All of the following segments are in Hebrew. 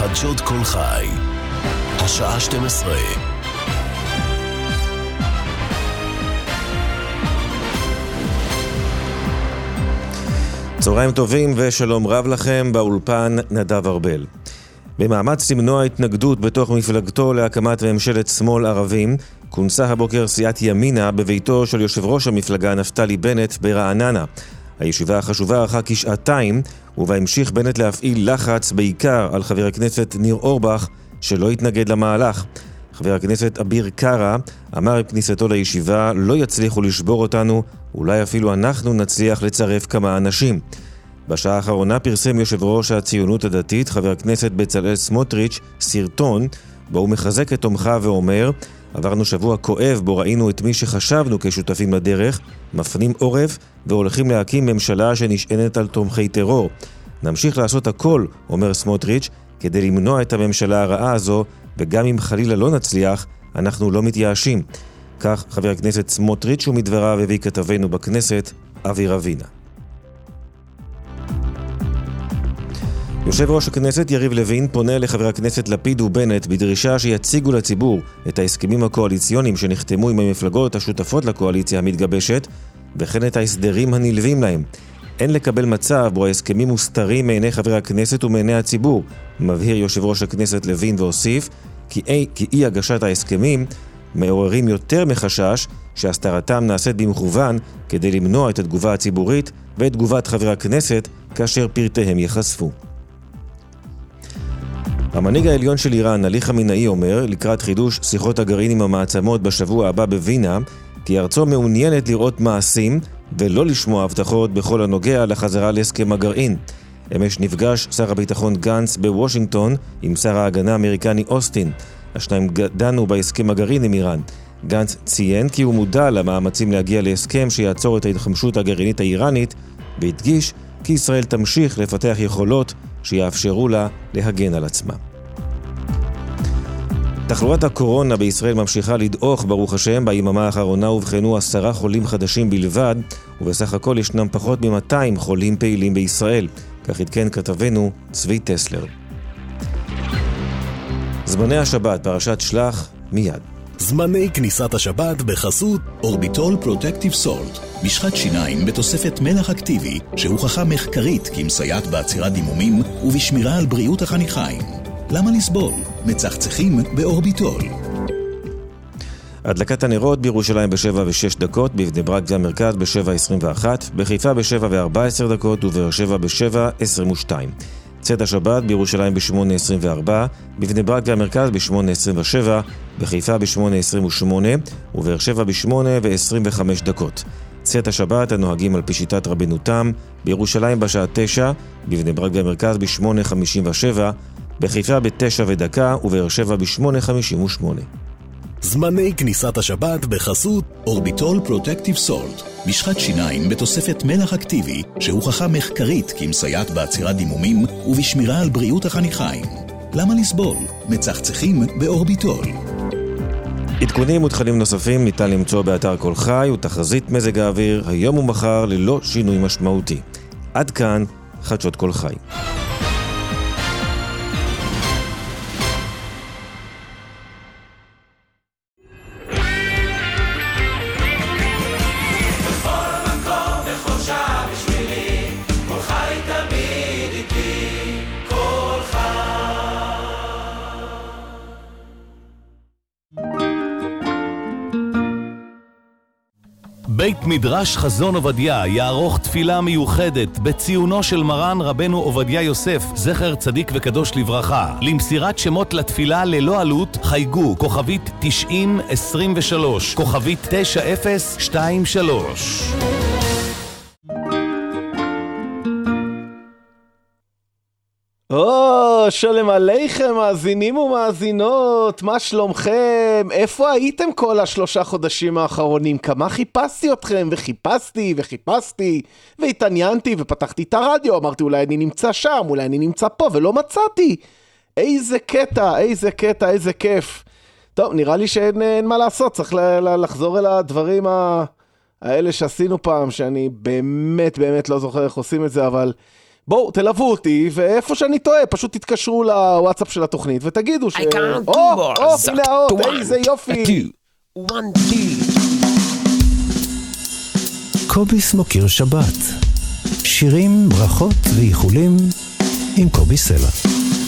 חדשות כל חי, השעה 12. צהריים טובים ושלום רב לכם, באולפן נדב ארבל. במאמץ למנוע התנגדות בתוך מפלגתו להקמת ממשלת שמאל ערבים, כונסה הבוקר סיעת ימינה בביתו של יושב ראש המפלגה נפתלי בנט ברעננה. הישיבה החשובה ארכה כשעתיים, ובהמשיך בנט להפעיל לחץ בעיקר על חבר הכנסת ניר אורבך שלא יתנגד למהלך. חבר הכנסת אביר קארה אמר עם כניסתו לישיבה, לא יצליחו לשבור אותנו, אולי אפילו אנחנו נצליח לצרף כמה אנשים. בשעה האחרונה פרסם יושב ראש הציונות הדתית חבר הכנסת בצלאל סמוטריץ' סרטון בו הוא מחזק את תומכיו ואומר, עברנו שבוע כואב בו ראינו את מי שחשבנו כשותפים לדרך מפנים עורף והולכים להקים ממשלה שנשענת על תומכי טרור. נמשיך לעשות הכל, אומר סמוטריץ', כדי למנוע את הממשלה הרעה הזו, וגם אם חלילה לא נצליח, אנחנו לא מתייאשים. כך חבר הכנסת סמוטריץ' ומדבריו הביא כתבנו בכנסת אבי רבינה. יושב ראש הכנסת יריב לוין פונה לחבר הכנסת לפיד ובנט בדרישה שיציגו לציבור את ההסכמים הקואליציוניים שנחתמו עם המפלגות השותפות לקואליציה המתגבשת, וכן את ההסדרים הנלווים להם. אין לקבל מצב בו ההסכמים מוסתרים מעיני חברי הכנסת ומעיני הציבור, מבהיר יושב ראש הכנסת לוין והוסיף כי אי הגשת ההסכמים מעוררים יותר מחשש שהסתרתם נעשית במכוון כדי למנוע את התגובה הציבורית ואת תגובת חברי הכנסת כאשר פרטיהם יחשפו. המנהיג העליון של איראן, עלי חמינאי, אומר לקראת חידוש שיחות הגרעין עם המעצמות בשבוע הבא בווינה, כי ארצו מעוניינת לראות מעשים ולא לשמוע הבטחות בכל הנוגע לחזרה להסכם הגרעין. אמש נפגש שר הביטחון גנץ בוושינגטון עם שר ההגנה האמריקני אוסטין. השניים דנו בהסכם הגרעין עם איראן. גנץ ציין כי הוא מודע למאמצים להגיע להסכם שיעצור את ההתחמשות הגרעינית האיראנית, והדגיש כי ישראל תמשיך לפתח יכולות שיאפשרו לה להגן על עצמה. תחלואת הקורונה בישראל ממשיכה לדעוך ברוך השם. ביממה האחרונה הובחנו 10 חולים חדשים בלבד, ובסך הכל ישנם פחות מ-200 חולים פעילים בישראל. כך עדכן כתבנו צבי טסלר. זמני השבת, פרשת שלח, מיד. זמני כניסת השבת בחסות אורביטול פרוטקטיב סולט, משחת שיניים בתוספת מלח אקטיבי שהוכחה מחקרית כמסייעת בעצירת דימומים ובשמירה על בריאות החניכיים. למה לסבול? מצחצחים באורביטול. הדלקת הנרות בירושלים ב7:06, בבני ברק והמרכז ב7:21, בחיפה ב7:14 ובאר שבע ב7:22. צאת השבת בירושלים ב8:24, בבני ברק והמרכז ב8:27, בחיפה ב8:28 ובאר שבע ב8:25. צאת השבת הנוהגים על פי שיטת רבנו תם בירושלים בשעה 9, בבני ברק והמרכז ב8:57, בחיפה ב9:01 ובאר שבע ב8:58. זמני כניסת השבת בחסות אורביטול פרוטקטיב סולט, משחת שיניים בתוספת מלח אקטיבי שהוכחה מחקרית כמסייעת בעצירת דימומים ובשמירה על בריאות החניכיים. למה לסבול? מצחצחים באורביטול. עדכונים ותכנים נוספים ניתן למצוא באתר כל חי ותחזית מזג האוויר היום ומחר ללא שינוי משמעותי. עד כאן חדשות כל חי. בית מדרש חזון עובדיה יערוך תפילה מיוחדת בציונו של מרן רבנו עובדיה יוסף, זכר צדיק וקדוש לברכה. למסירת שמות לתפילה ללא עלות חייגו כוכבית 9023, כוכבית 9023. שלום עליכם מאזינים ומאזינות, מה שלומכם? איפה הייתם כל 3 חודשים האחרונים? כמה חיפשתי אתכם וחיפשתי והתעניינתי ופתחתי את הרדיו, אמרתי אולי אני נמצא שם, אולי אני נמצא פה, ולא מצאתי. איזה קטע, איזה כיף. טוב, נראה לי שאין מה לעשות, צריך לחזור אל הדברים האלה שעשינו פעם, שאני באמת לא זוכר איך עושים את זה, אבל בואו, תלוו אותי, ואיפה שאני טועה, פשוט תתקשרו לוואטסאפ של התוכנית, ותגידו ש... הנה האות, איזה יופי. קוביס מוקיר שבת. שירים, ברכות ואיחולים עם קובי סלע.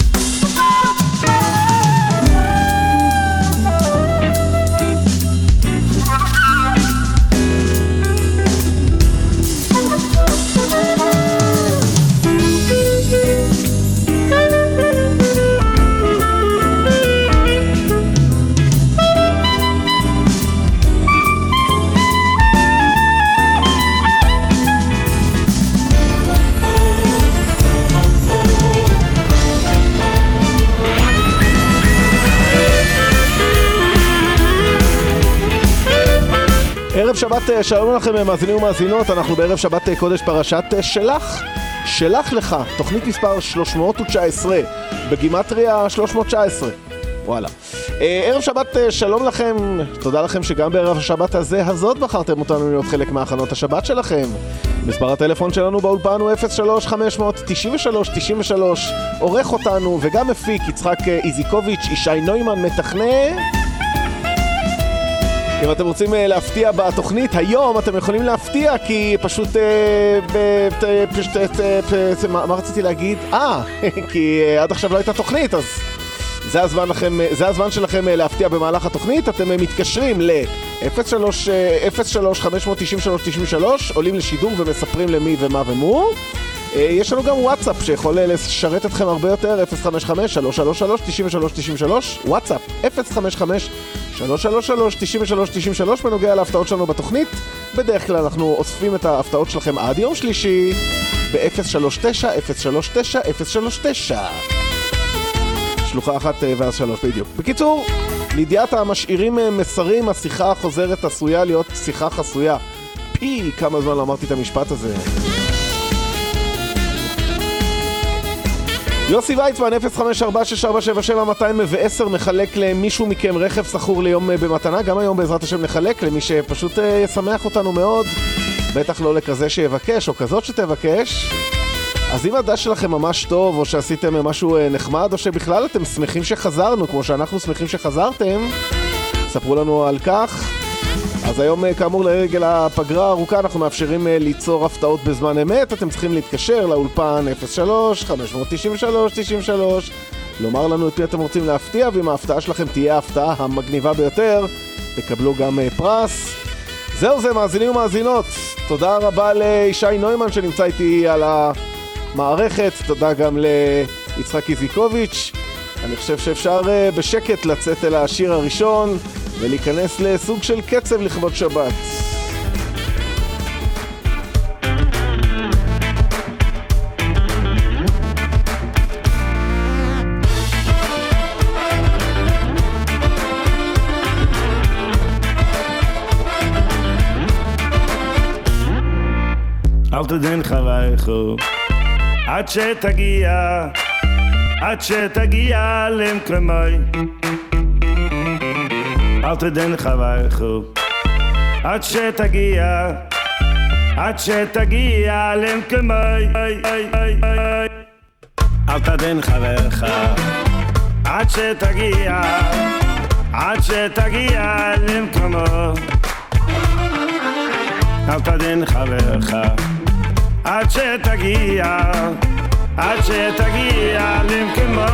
ערב שבת, שלום לכם מאזינים ומאזינות, אנחנו בערב שבת קודש פרשת שלח. שלח לך, תוכנית מספר 319, בגימטריה 319. וואלה. ערב שבת, שלום לכם, תודה לכם שגם בערב השבת הזאת בחרתם אותנו להיות חלק מהכנות השבת שלכם. מספר הטלפון שלנו באולפן הוא 03-593-93, עורך אותנו וגם מפיק יצחק איזיקוביץ', ישי נוימן מתכנן. אם אתם רוצים להפתיע בתוכנית היום, אתם יכולים להפתיע, כי פשוט... מה רציתי להגיד? כי עד עכשיו לא הייתה תוכנית, אז זה הזמן שלכם להפתיע במהלך התוכנית. אתם מתקשרים ל-03-593-93, עולים לשידור ומספרים למי ומה ומו. יש לנו גם וואטסאפ שיכול לשרת אתכם הרבה יותר, 055-333-9393, וואטסאפ 055-333-9393, בנוגע להפתעות שלנו בתוכנית. בדרך כלל אנחנו אוספים את ההפתעות שלכם עד יום שלישי ב-039-039-039, שלוחה 1 ואז 3 בדיוק. בקיצור, לידיעת המשאירים מסרים, השיחה החוזרת עשויה להיות שיחה חסויה. פי כמה זמן אמרתי את המשפט הזה. יוסי ויצמן, 054-647-710 מחלק למישהו מכם רכב סחור ליום במתנה. גם היום בעזרת השם נחלק למי שפשוט ישמח אותנו מאוד, בטח לא לכזה שיבקש או כזאת שתבקש. אז אם הדש שלכם ממש טוב, או שעשיתם משהו נחמד, או שבכלל אתם שמחים שחזרנו כמו שאנחנו שמחים שחזרתם, ספרו לנו על כך. אז היום כאמור לרגל הפגרה הארוכה אנחנו מאפשרים ליצור הפתעות בזמן אמת. אתם צריכים להתקשר לאולפן 03-593-93, לומר לנו את מי אתם רוצים להפתיע, ואם ההפתעה שלכם תהיה ההפתעה המגניבה ביותר, תקבלו גם פרס. זהו זה, מאזינים ומאזינות, תודה רבה לישי נוימן שנמצא איתי על המערכת, תודה גם ליצחק איזיקוביץ'. אני חושב שאפשר בשקט לצאת אל השיר הראשון ולהיכנס לסוג של קצב לכבוד שבת. אל תדן חווייכו עד שתגיע למקומי, אל תדן חווייכו עד שתגיע למקומי, אל תדן חברך עד שתגיע למקומו, אל תדן חברך עד שתגיע למקומו.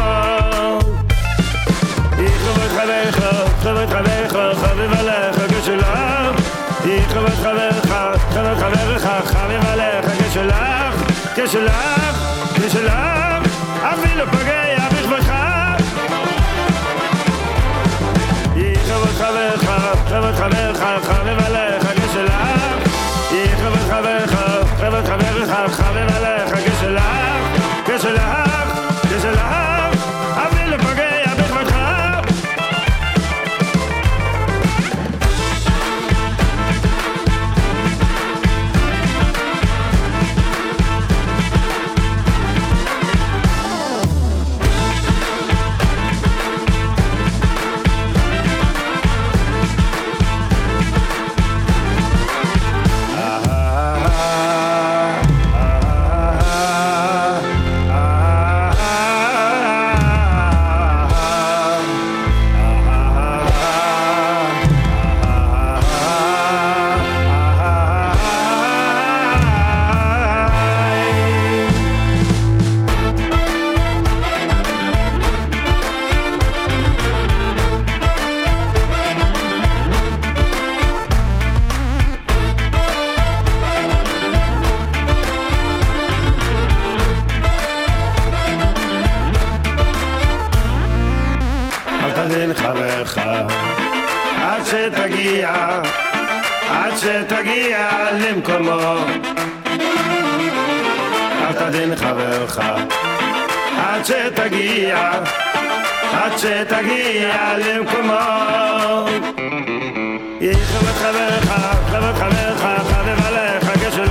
חבר חברך חביב עליך כשלך, חבר חברך חביב עליך כשלך אפילו פגע בכבודך. חבר חברך חביב עליך כשלך, חבר חברך חביב עליך כשלך אפילו פגע בכבודך. חברך עד שתגיע למקומו אל תדין חברך עד שתגיע למקומו יכבד חברך חבב עליך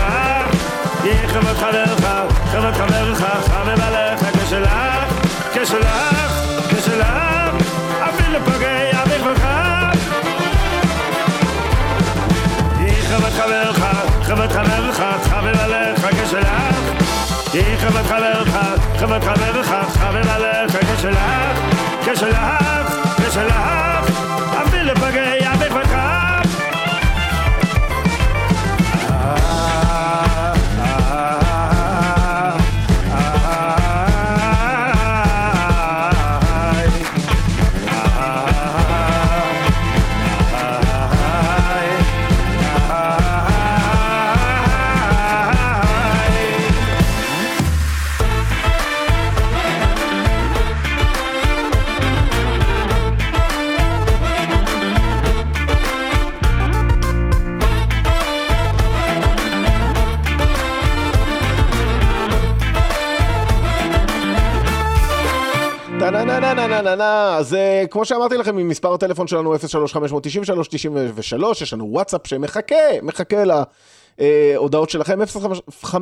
כשלך אפילו פוגע בכבודך יכבד חברך חבב עליך חבב עליך כשלך אפילו פוגע בכבודך אז כמו שאמרתי לכם, ממספר הטלפון שלנו 03-593-93, יש לנו וואטסאפ שמחכה להודעות שלכם, 055-333-93-93,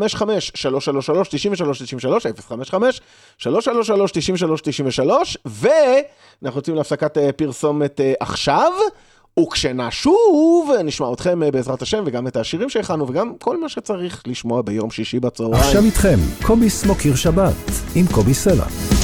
055-333-93-93, ואנחנו יוצאים להפסקת פרסומת עכשיו, וכשנשוב נשמע אתכם בעזרת השם, וגם את השירים שהכנו, וגם כל מה שצריך לשמוע ביום שישי בצהריים. עכשיו איתכם, קובי סמוקר שבת, עם קובי סלע.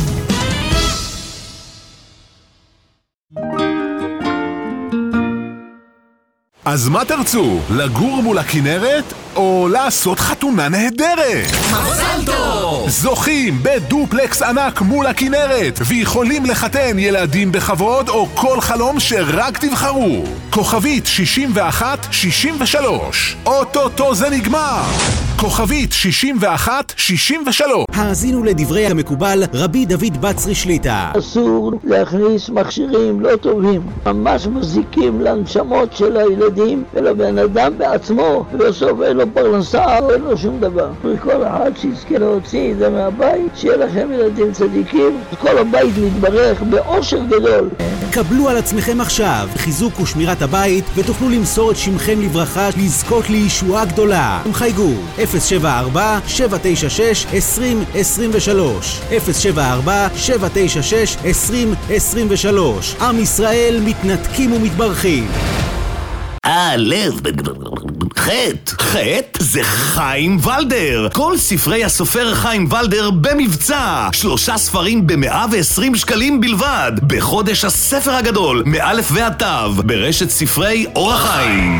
אז מה תרצו? לגור מול הכנרת או לעשות חתונה נהדרת? מזל טוב! זוכים בדופלקס ענק מול הכנרת ויכולים לחתן ילדים בכבוד או כל חלום שרק תבחרו. כוכבית 6163. אוטוטו זה נגמר. כוכבית 6163. האזינו לדברי המקובל רבי דוד בצרי שליטה. אסור להכניס מכשירים לא טובים, ממש מזיקים לנשמות של הילדים ולבן אדם בעצמו, ובסוף אין לו פרנסה, אין לו שום דבר. וכל אחד שיזכה להוציא את זה מהבית, שיהיה לכם ילדים צדיקים, כל הבית מתברך באושר גדול. קבלו על עצמכם עכשיו חיזוק ושמירת הבית, ותוכלו למסור את שמכם לברכה, לזכות לישועה גדולה. חייגו 074-796-2023 074-796-2023. עם ישראל מתנתקים ומתברכים. לב, חטא זה חיים ולדר. כל ספרי הסופר חיים ולדר במבצע, 3 ספרים ב120 שקלים בלבד, בחודש הספר הגדול מאלף ועד תו, ברשת ספרי אור החיים.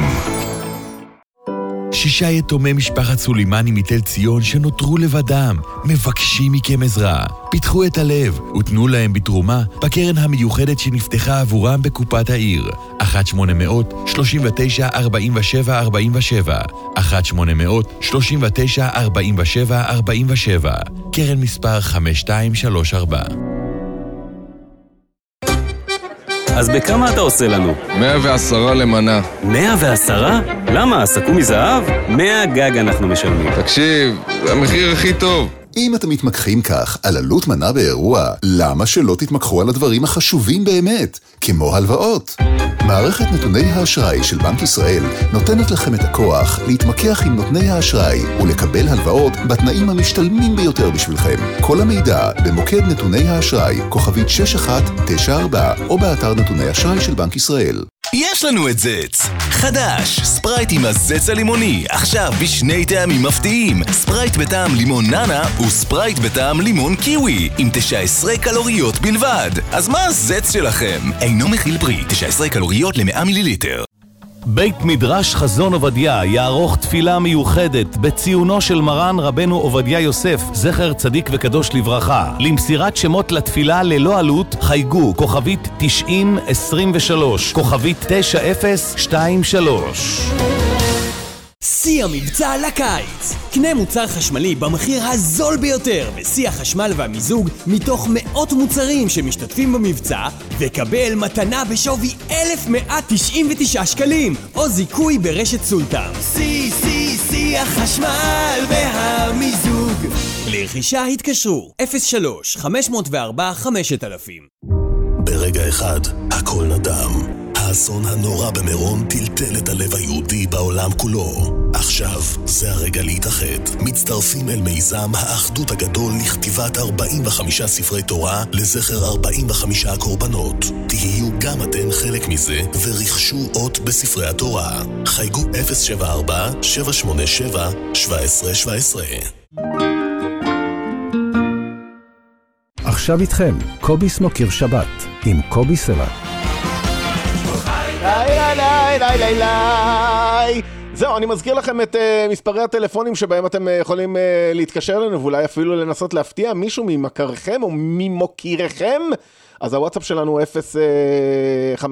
6 יתומי משפחת סולימני מתל ציון שנותרו לבדם, מבקשים מכם עזרה. פיתחו את הלב ותנו להם בתרומה בקרן המיוחדת שנפתחה עבורם בקופת העיר. 1-800-39-47-47 1-800-39-47-47 קרן מספר 5234. אז בכמה אתה עושה לנו? 110 למנה. 110? למה? סכו מזהב? 100 גג אנחנו משלמים. תקשיב, זה המחיר הכי טוב. אם אתם מתמקחים כך על עלות מנה באירוע, למה שלא תתמקחו על הדברים החשובים באמת, כמו הלוואות? מערכת נתוני האשראי של בנק ישראל נותנת לכם את הכוח להתמקח עם נותני האשראי ולקבל הלוואות בתנאים המשתלמים ביותר בשבילכם. כל המידע במוקד נתוני האשראי, כוכבית 6194, או באתר נתוני האשראי של בנק ישראל. יש לנו את זץ חדש, ספרייט עם הזץ הלימוני, עכשיו בשני טעמים מפתיעים, ספרייט בטעם לימון ננה וספרייט בטעם לימון קיווי עם 19 קלוריות בלבד. אז מה הזץ שלכם? אינו מכיל פרי, 19 קלוריות ל100 מיליליטר. בית מדרש חזון עובדיה יערוך תפילה מיוחדת בציונו של מרן רבנו עובדיה יוסף, זכר צדיק וקדוש לברכה. למסירת שמות לתפילה ללא עלות חייגו כוכבית 9023 כוכבית 9023. שיא המבצע לקיץ. קנה מוצר חשמלי במחיר הזול ביותר בשיא החשמל והמיזוג מתוך מאות מוצרים שמשתתפים במבצע, וקבל מתנה בשווי 1,199 שקלים או זיכוי ברשת סולטן. שיא החשמל והמיזוג. לרכישה התקשרו 03-504-5000. ברגע אחד הכל נדם. האסון הנורא במירון טלטל את הלב היהודי בעולם כולו. עכשיו זה הרגע להתאחד. מצטרפים אל מיזם האחדות הגדול לכתיבת 45 ספרי תורה לזכר 45 הקורבנות. תהיו גם אתם חלק מזה ורכשו אות בספרי התורה. חייגו 074-787-1717. עכשיו איתכם, קובי סמוקר שבת עם קובי סלע. זהו, אני מזכיר לכם את מספרי הטלפונים שבהם אתם יכולים להתקשר לנו, ואולי אפילו לנסות להפתיע מישהו ממכרכם או ממוקירכם. אז הוואטסאפ שלנו 055-333-9393,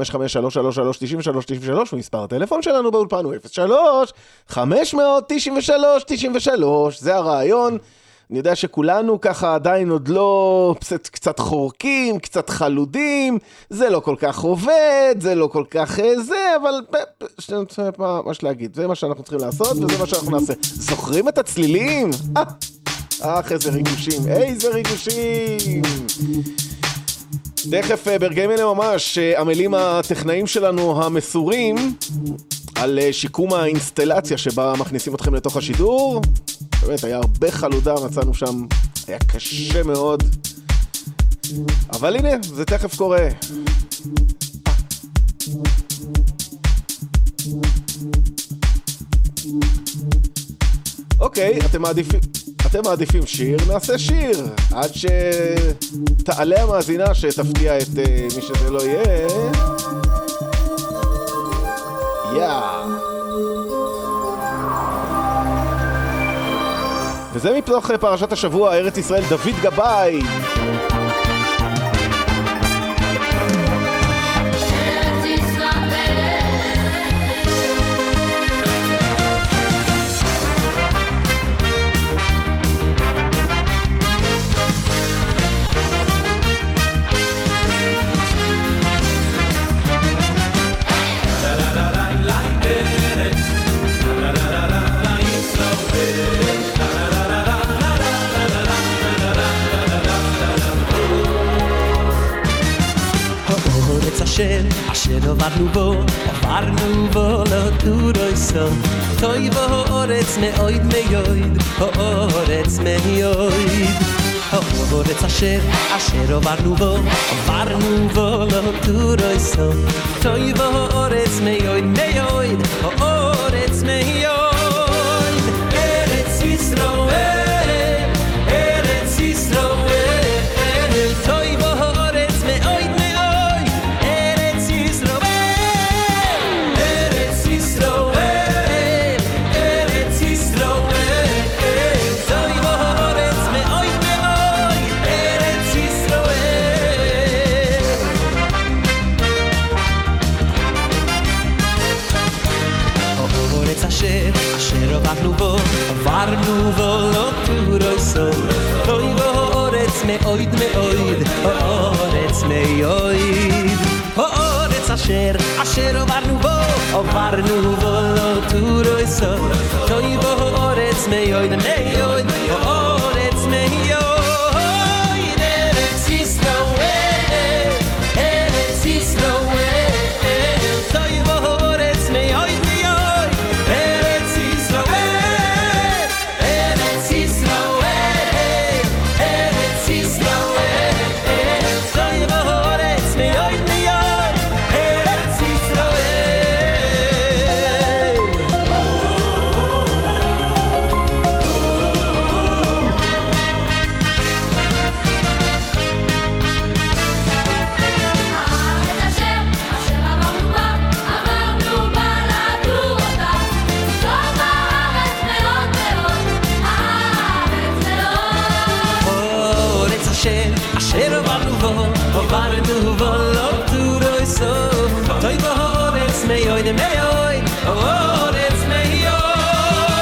ומספר הטלפון שלנו באולפן הוא 03-593-93. זה הרעיון. אני יודע שכולנו ככה עדיין עוד לא קצת חורקים, קצת חלודים, זה לא כל כך עובד, זה לא כל כך זה, אבל מה להגיד, זה מה שאנחנו צריכים לעשות וזה מה שאנחנו נעשה. זוכרים את הצלילים? איזה ריגושים, איזה ריגושים. תכף ברגעים אלה ממש עמלים הטכנאים שלנו המסורים על שיקום האינסטלציה שבה מכניסים אתכם לתוך השידור. באמת, היה הרבה חלודה, מצאנו שם, היה קשה מאוד. אבל הנה, זה תכף קורה. אוקיי, אתם מעדיפים שיר? נעשה שיר. עד שתעלה המאזינה שתפתיע את מי שזה לא יהיה. וזה מתוך פרשת השבוע, ארץ ישראל, דוד גבאי. אשר עברנו בו לא תורסו טוי בו אורץ מאויד מיועד אורץ מיועד אורץ אשר עברנו בו לא תורסו טוי בו אורץ מיועד מיועד אורץ מיועד ארץ ישראל ארץ ישראל טוי בו אורץ מיועד עברנו בו לא תורסו טוי בו אורץ מאויד מאויד אורץ מאויד אורץ אשר עברנו בו לא תורסו טוי בו אורץ מאויד מאויד אורץ מאויד ארץ ישראל ארץ ישראל טוי בו אורץ מאויד עברנו בו לא תורסו טוי בו אורץ מאויד מאויד אורץ מאויד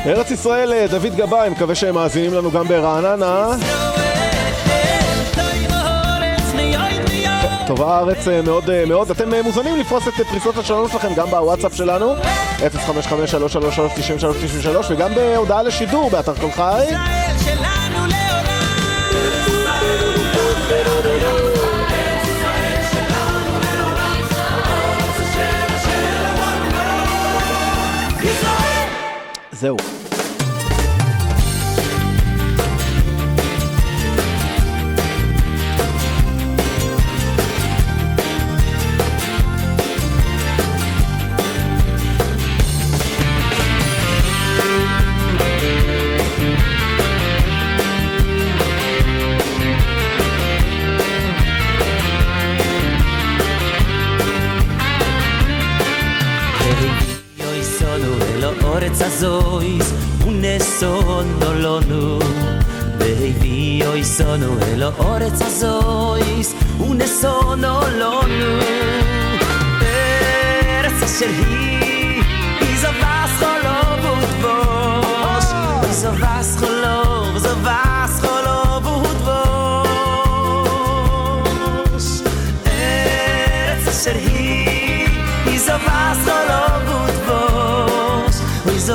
ארץ ישראל, דוד גבאי, מקווה שהם מאזינים לנו גם ברעננה. טובה הארץ מאוד מאוד. אתם מוזמנים לפרוס את פריסות השלום שלכם גם בוואטסאפ שלנו 055-333-9393 וגם בהודעה לשידור באתר כל חי. זהו. אורץ הזויס ונסונו לנו והביא אויסונו אל אורץ הזויס ונסונו לנו ארץ אשר היא זו וסחולוב ודבוש זו וסחולוב ודבוש ארץ אשר היא זו וסחולוב ודבוש זו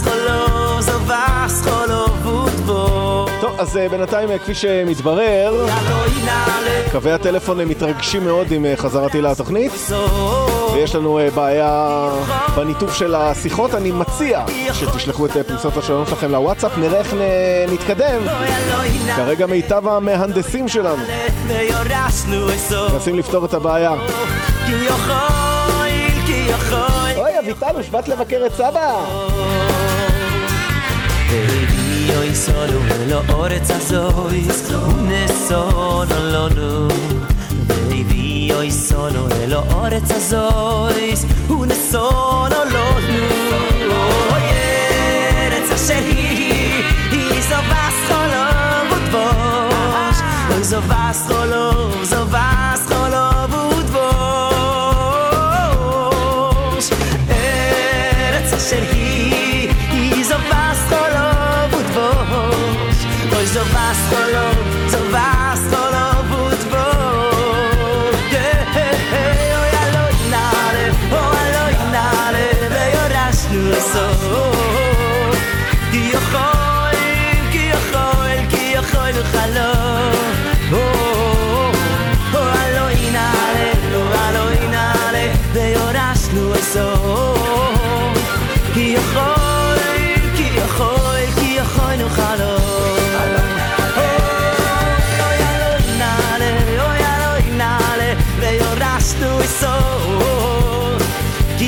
וסחולוב ודבוש. טוב, אז בינתיים כפי שמתברר קווי הטלפון מתרגשים מאוד עם חזרתי לתוכנית ויש לנו בעיה בניתוב של השיחות. אני מציע שתשלחו את פריסות השלום שלכם לוואטסאפ, נראה איך נתקדם. כרגע מיטב המהנדסים שלנו מנסים לפתור את הבעיה. אוי, אביטל, הושבת לבקר את סבא. והביאו איסונו אלו אורץ הזויס ונסונו לנו והביאו איסונו אלו אורץ הזויס ונסונו לנו אוי ארץ אשר היא זו וסחולוב ודבוש אוי זו וסחולוב ודבוש ארץ אשר היא זו וסחולוב ודבוש אוי זו וסחולוב ודבוש אוי אלוהי נעלה ויורשנו לסוף כי יכול וחלום אלוהי נעלה ויורשנו לסוף כי יכול וחלום אלוהי נעלה ויורשנו לסוף כי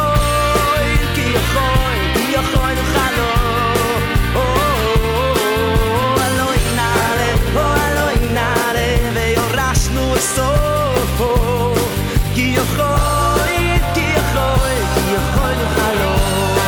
יכול וחלום אלוהי נעלה ויורשנו לסוף כי יכול וחלום.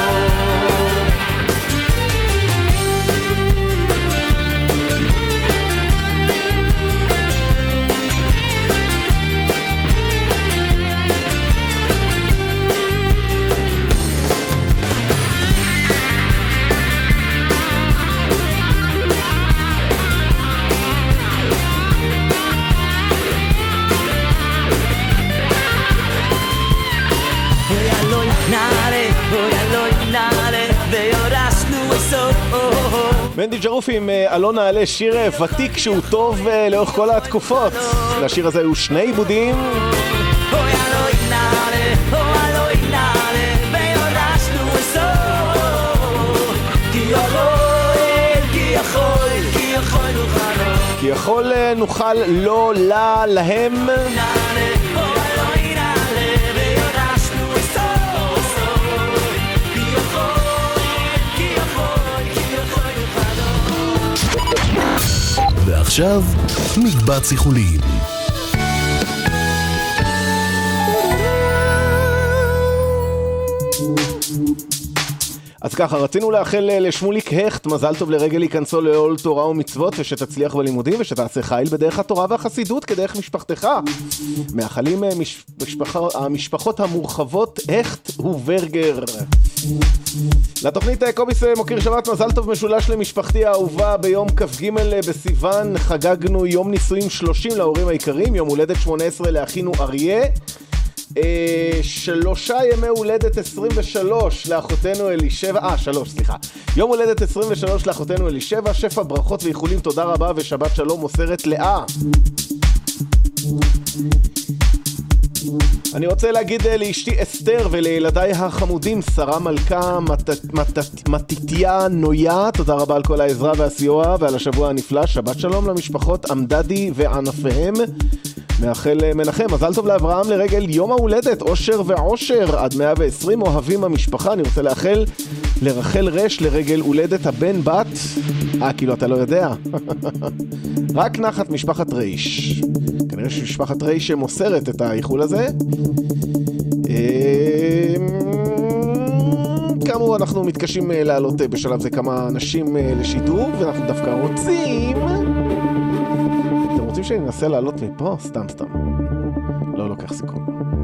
מנדי ג'רופי עם אלון נעלה, שיר ותיק שהוא טוב לאורך כל התקופות. לשיר הזה היו שני עיבודים. כי יכול נוכל לא לה להם ועכשיו מקבץ איחולים. אז ככה, רצינו לאחל לשמוליק הכט, מזל טוב לרגל להיכנסו לעול תורה ומצוות, ושתצליח בלימודים, ושתעשה חיל בדרך התורה והחסידות כדרך משפחתך. מאחלים המשפחות המורחבות הכט וברגר. לתוכנית קוביס מוקיר שבת, מזל טוב משולש למשפחתי האהובה. ביום כ"ג בסיוון חגגנו יום נישואים 30 להורים העיקרים, יום הולדת 18 לאחינו אריה, 3 ימי הולדת 23 לאחותנו אלישבע, 3 סליחה, יום הולדת 23 לאחותנו אלישבע, שפע ברכות ואיחולים, תודה רבה ושבת שלום מוסרת לאה. אני רוצה להגיד לאשתי אסתר ולילדיי החמודים שרה מלכה, מתתיה נויה, תודה רבה על כל העזרה והסיוע ועל השבוע הנפלא. שבת שלום למשפחות עמדדי וענפיהם. מאחל מנחם, מזל טוב לאברהם לרגל יום ההולדת, אושר ועושר עד 120, אוהבים המשפחה. אני רוצה לאחל לרחל רש לרגל הולדת הבן בת, כאילו אתה לא יודע. רק נחת משפחת ריש, כנראה שמשפחת ריש מוסרת את האיחול הזה. כאמור, אנחנו מתקשים לעלות בשלב זה כמה אנשים לשידור, ואנחנו דווקא רוצים שאני אנסה לעלות מפה? סתם. לא לוקח סיכון.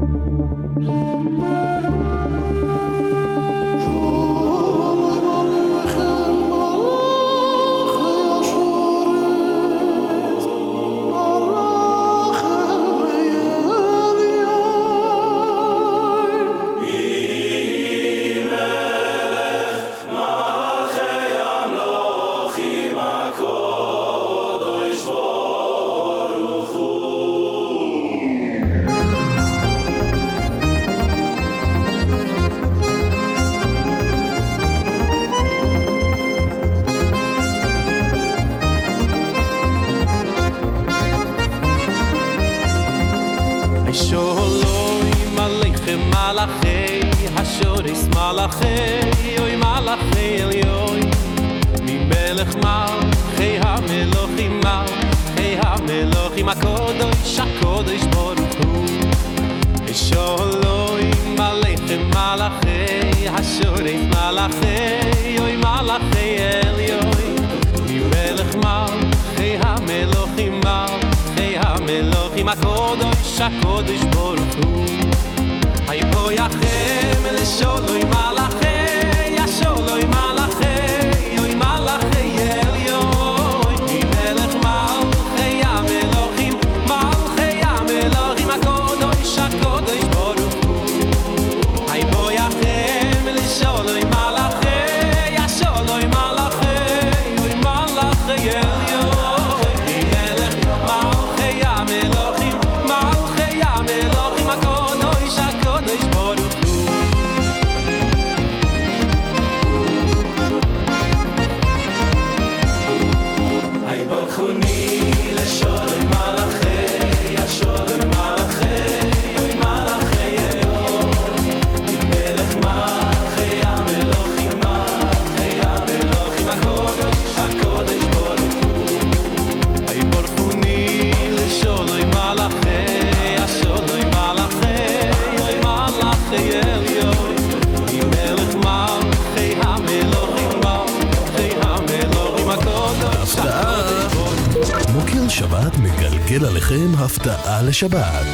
שבת מגלגל עליכם הפתעה לשבת.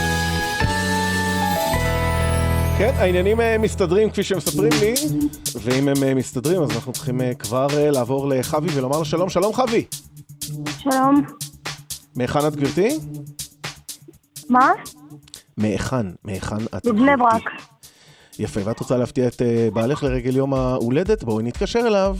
כן, העניינים מסתדרים כפי שמספרים לי, ואם הם מסתדרים אז אנחנו צריכים כבר לעבור לחווי ולומר לו שלום. שלום חווי. שלום. מאיכן את גברתי? מה? מאיכן את? בבני ברק. יפה, ואת רוצה להפתיע את בעלך לרגל יום ההולדת? בואי נתקשר אליו.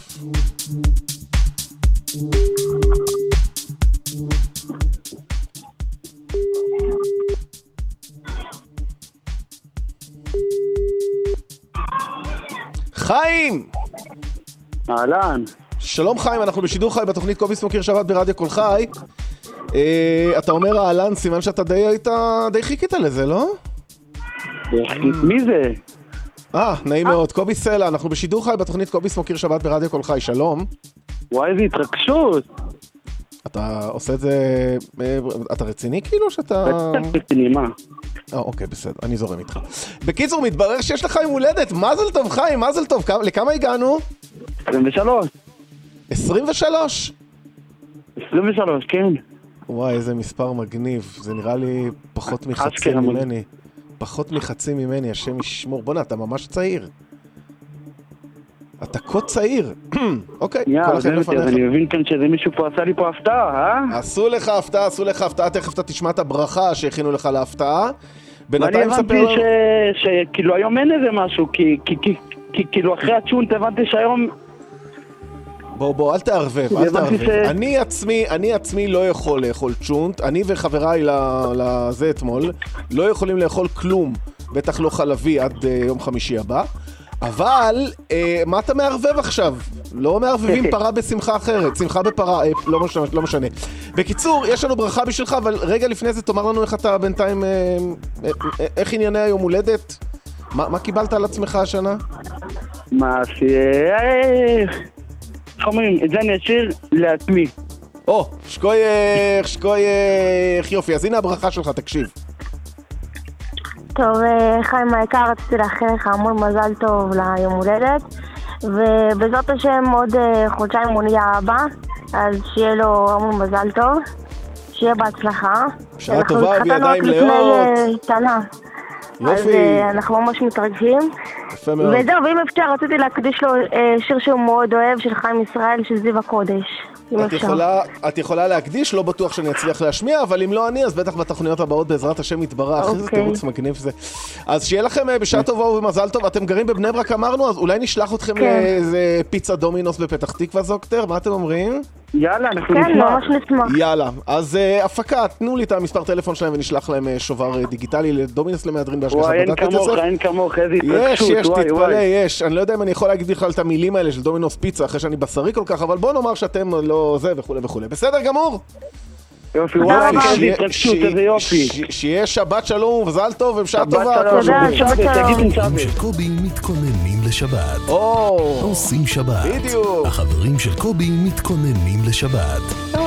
חיים! אהלן. שלום חיים, אנחנו בשידור חי בתוכנית קוביס מוקיר שבת ברדיו כל חי. אתה אומר אהלן, סימן שאתה די חיכית לזה, לא? מי זה? נעים מאוד, קוביס סלע, אנחנו בשידור חי בתוכנית קוביס מוקיר שבת ברדיו כל חי, שלום. וואי, איזה התרגשות. אתה עושה את זה, אתה רציני כאילו שאתה... רציני, מה? אוקיי, בסדר, אני זורם איתך. בקיצור, מתברר שיש לך יום הולדת. מזל טוב, חיים, מזל טוב. לכמה הגענו? 23. 23? 23, כן. וואי, איזה מספר מגניב. זה נראה לי פחות מחצי ממני. פחות מחצי ממני, השם ישמור. בוא נה, אתה ממש צעיר. אתה כה צעיר. אוקיי, כל לכם לפניך. אני מבין כאן שזה מישהו פה עשה לי פה הפתעה, אה? עשו לך הפתעה, תכף אתה תשמע את הברכה שהכינו לך להפתעה. אני הבנתי שכאילו היום אין איזה משהו, כאילו אחרי הצ'ונט הבנתי שהיום... בוא, אל תערבב. אני עצמי לא יכול לאכול צ'ונט, אני וחבריי לזה אתמול לא יכולים לאכול כלום, בטח לא חלבי עד יום חמישי הבא. אבל, מה אתה מערבב עכשיו? לא מערבבים פרה בשמחה אחרת, שמחה בפרה, לא משנה. בקיצור, יש לנו ברכה בשבילך, אבל רגע לפני זה תאמר לנו איך אתה בינתיים, איך ענייני היום הולדת? מה קיבלת על עצמך השנה? מה, חומרים, את זה אני אשאיר לעצמי. שקוייך, יופי, אז הנה הברכה שלך, תקשיב. טוב, חיים היקר, רציתי לאחל לך המון מזל טוב ליום הולדת, ובעזרת השם עוד חודשיים הוא נהיה אבא, אז שיהיה לו המון מזל טוב, שיהיה בהצלחה. שעה טובה וידיים לאות. אז אנחנו ממש מתרגשים. יפה מאוד. וזהו, ואם אפשר, רציתי להקדיש לו שיר שהוא מאוד אוהב של חיים ישראל, של זיו הקודש. את יכולה להקדיש, לא בטוח שאני אצליח להשמיע, אבל אם לא אני, אז בטח בתוכניות הבאות בעזרת השם יתברך. איזה תירוץ מגניב זה. אז שיהיה לכם בשעה טובה ובמזל טוב. אתם גרים בבני ברק אמרנו, אז אולי נשלח אתכם לאיזה פיצה דומינוס בפתח תקווה זוקטר, מה אתם אומרים? יאללה, אנחנו נשמח. כן, ממש נשמח. יאללה, אז הפקה, תנו לי את המספר טלפון שלהם ונשלח להם שובר דיגיטלי לדומינוס למהדרין בהשגחת בד"ץ בית יוסף. אין כמוך, איזה התרגשות. יש, תתפלא, יש. אני לא יודע אם אני יכול להגיד לך את המילים האלה של דומינוס פיצה אחרי שאני בשרי כל כך, אבל בוא נאמר שאתם לא זה וכו'. בסדר גמור? יופי, וואי, איזה התרגשות, איזה יופי. שיהיה שבת שלום ומזל טוב ובשעה טובה. החברים של קובי מתכוננים לשבת. עושים שבת. בדיוק. החברים של קובי מתכוננים לשבת.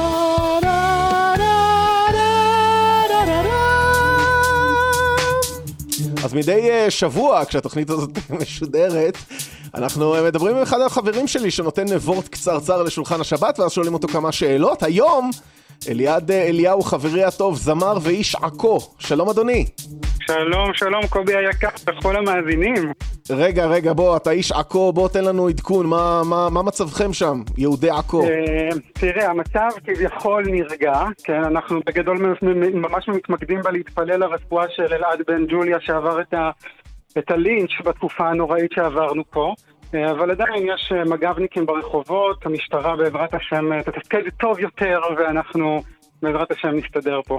אז מדי שבוע, כשהתוכנית הזאת משודרת, אנחנו מדברים עם אחד החברים שלי שנותן וורט קצרצר לשולחן השבת, ואז שואלים אותו כמה שאלות. היום, אליעד אליהו, חברי הטוב, זמר ואיש עכו. שלום אדוני. שלום קובי היקר, לכל המאזינים. רגע, בוא, אתה איש עכו, בוא תן לנו עדכון, מה מצבכם שם, יהודי עכו? תראה, המצב כביכול נרגע, כן, אנחנו בגדול ממש מתמקדים להתפלל לרפואה של אלעד בן ג'וליה שעבר את הלינץ' בתקופה הנוראית שעברנו פה, אבל עדיין יש מג"בניקים ברחובות, המשטרה בעזרת השם תתפקד טוב יותר, ואנחנו בעזרת השם נסתדר פה.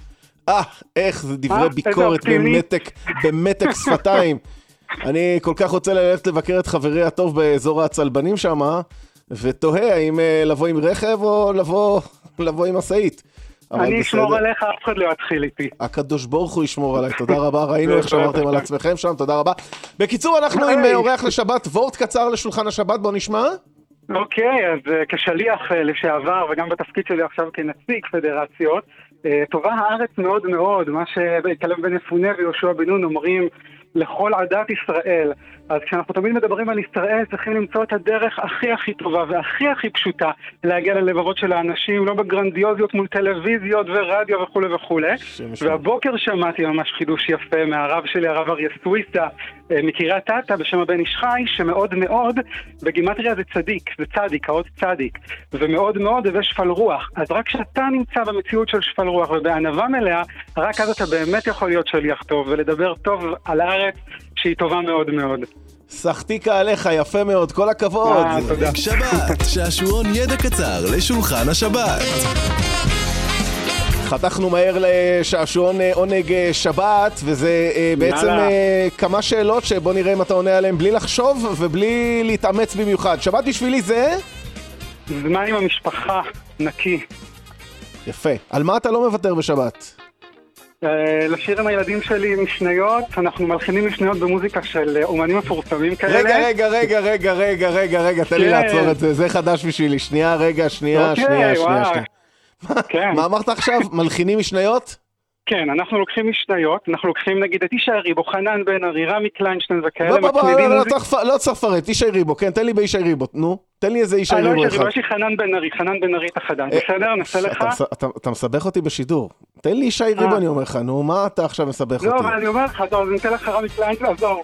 איך זה דברי ביקורת במתק שפתיים. אני כל כך רוצה ללכת לבקר את חברי הטוב באזור הצלבנים שם, ותוהה האם לבוא עם רכב או לבוא עם מסעית. אני אשמור עליך, אף אחד לא יתחיל איתי. הקדוש ברוך הוא ישמור עליי, תודה רבה, ראינו איך שמרתם על עצמכם שם, תודה רבה. בקיצור, אנחנו עם אורח לשבת, וורט קצר לשולחן השבת, בוא נשמע. אוקיי, אז כשליח לשעבר, וגם בתפקיד שלי עכשיו כנציג פדרציות, טובה הארץ מאוד מאוד, מה שכלב בן יפונה ויהושע בן נון אומרים לכל עדת ישראל. אז כשאנחנו תמיד מדברים על ישראל, צריכים למצוא את הדרך הכי טובה והכי פשוטה להגיע ללבבות של האנשים, לא בגרנדיוזיות מול טלוויזיות ורדיו וכו'. והבוקר שמעתי ממש חידוש יפה מהרב שלי, הרב אריה סוויסה, מקריית אתא בשם הבן איש חי, שמאוד מאוד, בגימטריה זה צדיק, זה צדיק, האות צדיק, ומאוד מאוד זה שפל רוח. אז רק כשאתה נמצא במציאות של שפל רוח ובענווה מלאה, רק אז אתה באמת יכול להיות שליח טוב ולדבר טוב על הארץ שהיא טובה מאוד מאוד. שחתיקה עליך, יפה מאוד, כל הכבוד. תודה. שבת, שעשועון ידע קצר לשולחן השבת. חתכנו מהר לשעשועון עונג שבת, וזה בעצם כמה שאלות שבוא נראה אם אתה עונה עליהן בלי לחשוב ובלי להתאמץ במיוחד. שבת בשבילי זה? זמן עם המשפחה, נקי. יפה. על מה אתה לא מוותר בשבת? לשיר עם הילדים שלי משניות, אנחנו מלחינים משניות במוזיקה של אומנים מפורסמים כאלה. רגע, תן לי לעצור את זה, זה חדש בשבילי. שנייה. מה אמרת עכשיו? מלחינים משניות? כן, אנחנו לוקחים משניות, אנחנו לוקחים נגיד את איש הריבו, חנן בן ארי, רמי קליינשטיין וכאלה, מצמידים מוזיקה. לא צריך לפרט, איש הריבו, כן, תן לי באיש הריבו, נו, תן לי איזה איש הריבו אחד. לא, יש לי חנן בן ארי את החדש, בסדר? נעשה לך? אתה מסבך אותי בשידור, תן לי איש הריבו אני אומר לך, נו, מה אתה עכשיו מסבך אותי? לא, אבל אני אומר לך, טוב, אז ניתן לך רמי קליינשטיין, עזור,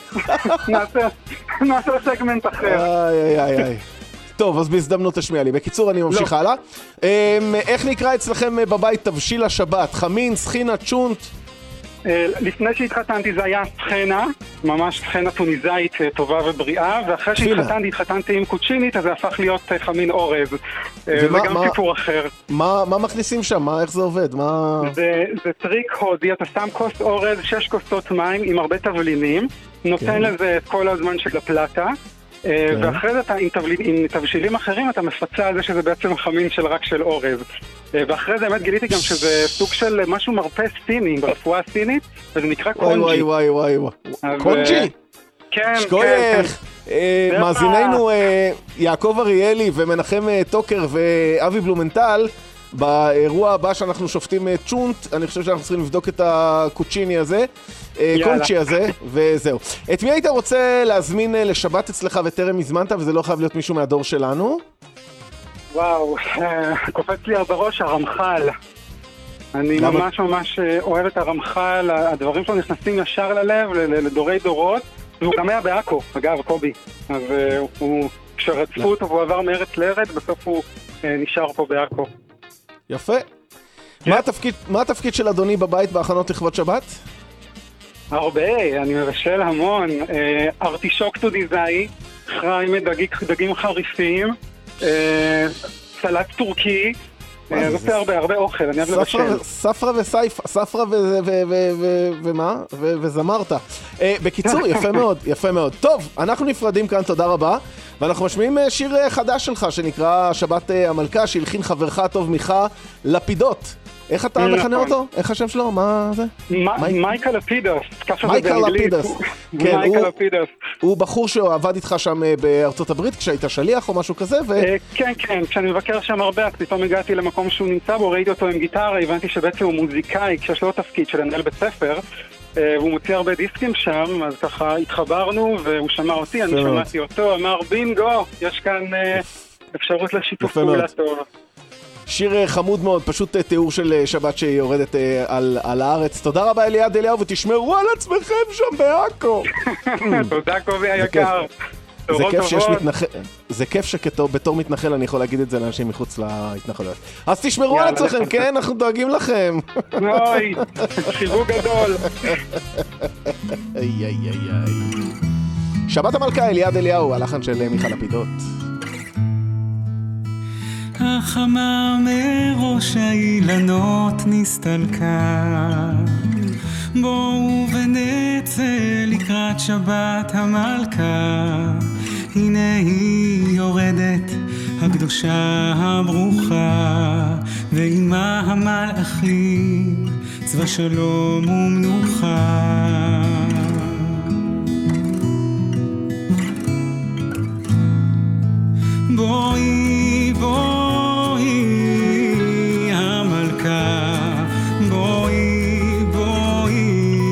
נעשה סגמנט אחר. איי. טוב, אז בהזדמנות תשמיע לי. בקיצור, אני ממשיך הלאה. איך נקרא אצלכם בבית תבשיל השבת? חמין, סחינה, צ'ונט? לפני שהתחתנתי זה היה טחנה, ממש טחנה טוניזאית טובה ובריאה, ואחרי שהתחתנתי עם קוצ'ינית, אז זה הפך להיות חמין אורז. זה גם סיפור אחר. מה מכניסים שם? איך זה עובד? זה טריק הודי, אתה שם כוס אורז, 6 כוסות מים עם הרבה תבלינים, נותן לזה את כל הזמן של הפלטה, ואחרי זה עם תבשילים אחרים אתה מפצה על זה שזה בעצם חמין רק של אורז. ואחרי זה באמת גיליתי גם שזה סוג של משהו מרפא סיני, ברפואה סינית, וזה נקרא קונג'י. וואי. קונג'י? כן. שכוייך. מאזיננו יעקב אריאלי ומנחם טוקר ואבי בלומנטל, באירוע הבא שאנחנו שופטים צ'ונט, אני חושב שאנחנו צריכים לבדוק את הקוצ'יני הזה, קונצ'י הזה, וזהו. את מי היית רוצה להזמין לשבת אצלך וטרם הזמנת, וזה לא חייב להיות מישהו מהדור שלנו? וואו, קופץ לי בראש הרמח"ל. אני ממש אוהב את הרמח"ל, הדברים שלו נכנסים ישר ללב, לדורי דורות, והוא גם היה בעכו, אגב, קובי. אז כשרדפו אותו והוא עבר מארץ לארץ, בסוף הוא נשאר פה בעכו. יפה. מה התפקיד של אדוני בבית בהכנות לכבוד שבת? הרבה, אני מבשל המון. ארטישוק טוניזאי, חיים דגים חריפים, סלט טורקי, זה עושה הרבה אוכל, אני אוהב לבשל. ספרה וסייפה, ספרה ומה? וזמרת. בקיצור, יפה מאוד. טוב, אנחנו נפרדים כאן, תודה רבה. ואנחנו משמיעים שיר חדש שלך שנקרא שבת המלכה, שהלחין חברך הטוב מיכה לפידות. איך אתה מכנה אותו? איך השם שלו? מה זה? מייקה לפידוס. מייקה לפידוס. כן, הוא בחור שעבד איתך שם בארצות הברית כשהיית שליח או משהו כזה? כן, כשאני מבקר שם הרבה, פתאום הגעתי למקום שהוא נמצא בו, ראיתי אותו עם גיטרה, הבנתי שבעצם הוא מוזיקאי, כשיש לו תפקיד של לנהל בית ספר, והוא מוציא הרבה דיסקים שם, אז ככה התחברנו והוא שמע אותי, אני שמעתי אותו, אמר בינגו, יש כאן אפשרות לשיתוף פעולה טוב. שיר חמוד מאוד, פשוט תיאור של שבת שיורדת על הארץ. תודה רבה אליעד אליהו, ותשמרו על עצמכם שם בעכו. תודה קובי היקר. זה כיף שבתור מתנחל אני יכול להגיד את זה לאנשים מחוץ להתנחלויות. אז תשמרו על עצמכם, כן? אנחנו דואגים לכם. אוי, חיבוק גדול. שבת המלכה, אליעד אליהו, הלחן של מיכה לפידות. החמה מראש האילנות נסתלקה, בואו ונצא לקראת שבת המלכה, הנה היא יורדת הקדושה הברוכה, ועימה המלאכים צבא שלום ומנוחה. בואי המלכה, בואי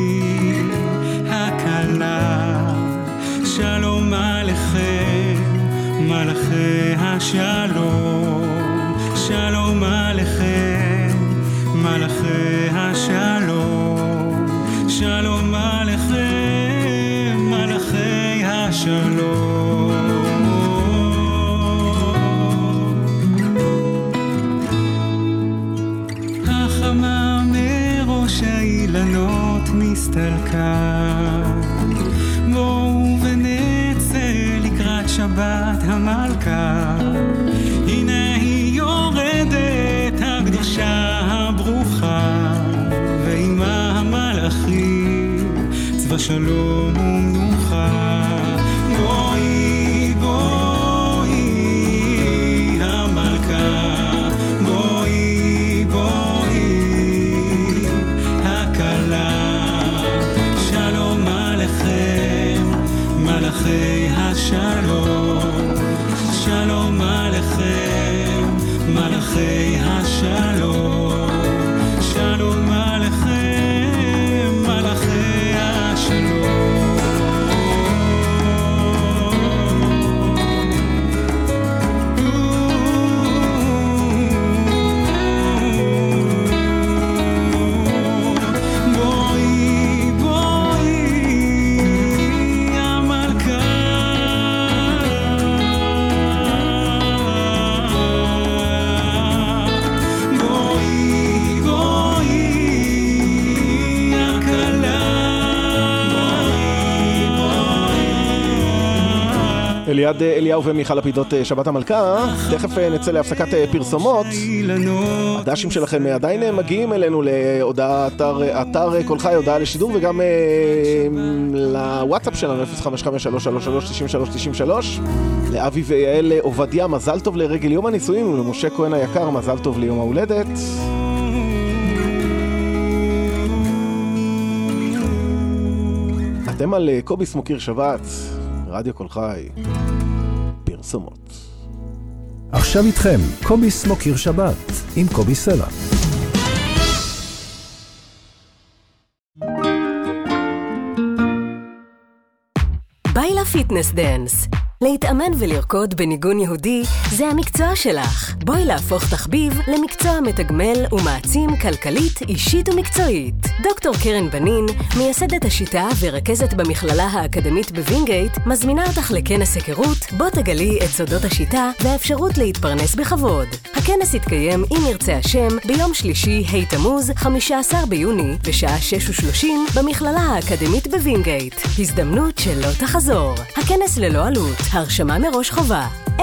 הכלה, שלום עליכם מלאכי השלום, שלום עליכם מלאכי השלום, שלום עליכם מלאכי השלום. החמה מראש האילנות נסתלקה, בואו ונצא לקראת שבת המלכה, הנה היא יורדת הקדושה הברוכה, ועימה המלאכים צבא שלום ומנוחה. בואי המלכה, מלאכי השלום, שלום עליכם מלאכי השלום, שלום עליכם ליד אליהו ומיכל לפידות שבת המלכה. תכף נצא להפסקת פרסומות. הדשים שלכם עדיין מגיעים אלינו להודעה אתר כל חי, הודעה לשידור, וגם לוואטסאפ שלנו 055-333-9393. לאבי ויעל עובדיה מזל טוב לרגל יום הנישואים, ולמשה כהן היקר מזל טוב ליום ההולדת. אתם על קובי סמוקיר שבת, רדיו כל חי, פרסומות. עכשיו איתכם, קובי סמוקיר שבת, עם קובי סלע. ביילה פיטנס דנס. להתאמן ולרקוד בניגון יהודי זה המקצוע שלך. בואי להפוך תחביב למקצוע מתגמל ומעצים כלכלית, אישית ומקצועית. דוקטור קרן בנין, מייסדת השיטה ורכזת במכללה האקדמית בווינגייט, מזמינה אותך לכנס היכרות, בו תגלי את סודות השיטה והאפשרות להתפרנס בכבוד. הכנס יתקיים, אם ירצה השם, ביום שלישי, ה' תמוז, 15 ביוני, בשעה 6:30, במכללה האקדמית בווינגייט. הזדמנות שלא תחזור. הכנס ללא עלות. הרשמה מראש חובה. 03-518-9000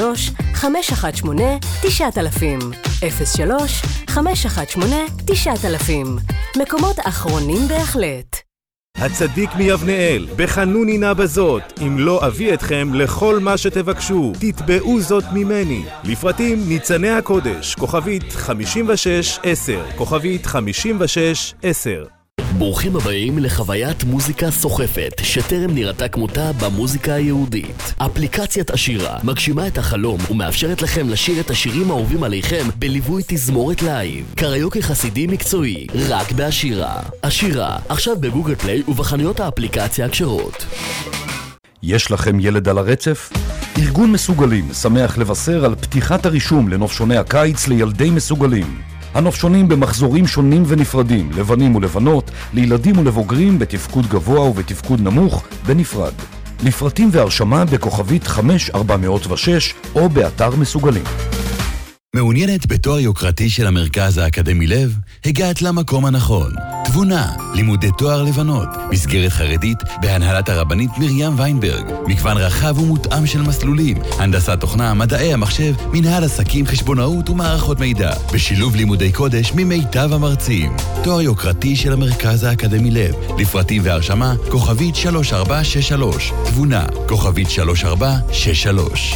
03-518-9000 מקומות אחרונים בהחלט. הצדיק מיבנאל, בחנוני נא בזאת, אם לא אביא אתכם לכל מה שתבקשו, תתבעו זאת ממני. לפרטים ניצני הקודש, כוכבית 5610, כוכבית 5610. ברוכים הבאים לחוויית מוזיקה סוחפת שטרם נראתה כמותה במוזיקה היהודית. אפליקציית השירה מגשימה את החלום ומאפשרת לכם לשיר את השירים האהובים עליכם בליווי תזמורת לייב. קריוקי חסידי מקצועי, רק בהשירה. השירה, עכשיו בגוגל פליי ובחנויות האפליקציה הכשרות. יש לכם ילד על הרצף? ארגון מסוגלים שמח לבשר על פתיחת הרישום לנופשוני הקיץ לילדי מסוגלים. הנופשונים במחזורים שונים ונפרדים, לבנים ולבנות, לילדים ולבוגרים בתפקוד גבוה ובתפקוד נמוך, בנפרד. לפרטים והרשמה בכוכבית 5406 או באתר מסוגלים. מעוניינת בתואר יוקרתי של המרכז האקדמי לב? הגעת למקום הנכון. תבונה, לימודי תואר לבנות, מסגרת חרדית בהנהלת הרבנית מרים ויינברג, מגוון רחב ומותאם של מסלולים, הנדסת תוכנה, מדעי המחשב, מנהל עסקים, חשבונאות ומערכות מידע, בשילוב לימודי קודש ממיטב המרצים. תואר יוקרתי של המרכז האקדמי לב, לפרטים והרשמה, כוכבית 3463, תבונה, כוכבית 3463.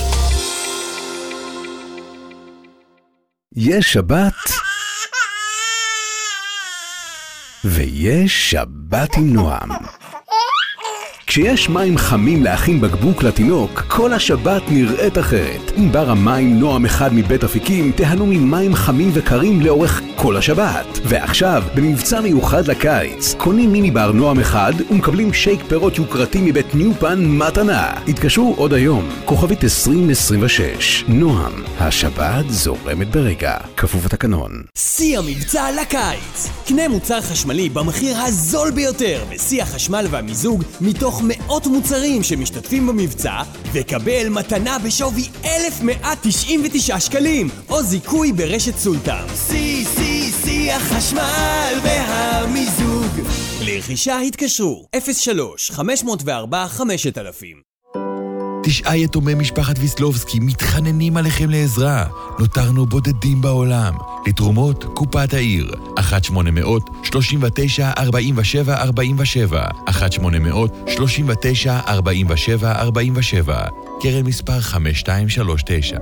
יש שבת ויש שבת עם נועם. כשיש מים חמים להכין בקבוק לתינוק, כל השבת נראית אחרת. עם בר המים נועם אחד מבית אפיקים, תהנו ממים חמים וקרים לאורך כל השבת. ועכשיו, במבצע מיוחד לקיץ, קונים מיני בר נועם אחד ומקבלים שייק פירות יוקרתי מבית ניופן מתנה. התקשרו עוד היום, כוכבית 2026. נועם, השבת זורמת ברגע, כפוף התקנון. שיא המבצע לקיץ. קנה מוצר חשמלי במחיר הזול ביותר בשיא החשמל והמיזוג מתוך מאות מוצרים שמשתתפים במבצע, וקבל מתנה בשווי 1,199 שקלים או זיכוי ברשת סולטן. שיא החשמל והמיזוג. לרכישה התקשרו 03-504-5000. 9 יתומי משפחת ויסלובסקי מתחננים עליכם לעזרה. נותרנו בודדים בעולם. לתרומות, קופת העיר. 1-800-39-47-47. 1-800-39-47-47. קרן מספר 5239.